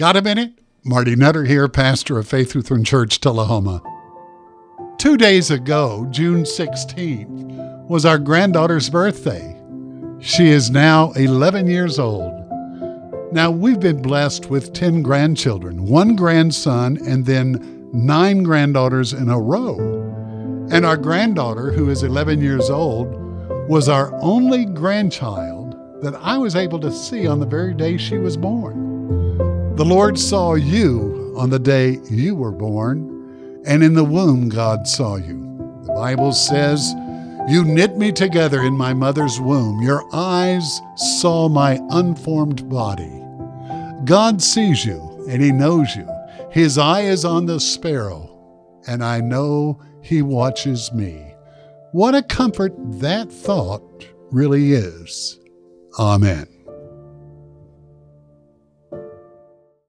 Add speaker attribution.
Speaker 1: Got a minute? Marty Nutter here, pastor of Faith Lutheran Church, Tullahoma. 2 days ago, June 16th, was our granddaughter's birthday. She is now 11 years old. Now, we've been blessed with 10 grandchildren, 1 grandson, and then 9 granddaughters in a row. And our granddaughter, who is 11 years old, was our only grandchild that I was able to see on the very day she was born. The Lord saw you on the day you were born, and in the womb God saw you. The Bible says, "You knit me together in my mother's womb. Your eyes saw my unformed body." God sees you, and He knows you. His eye is on the sparrow, and I know He watches me. What a comfort that thought really is. Amen.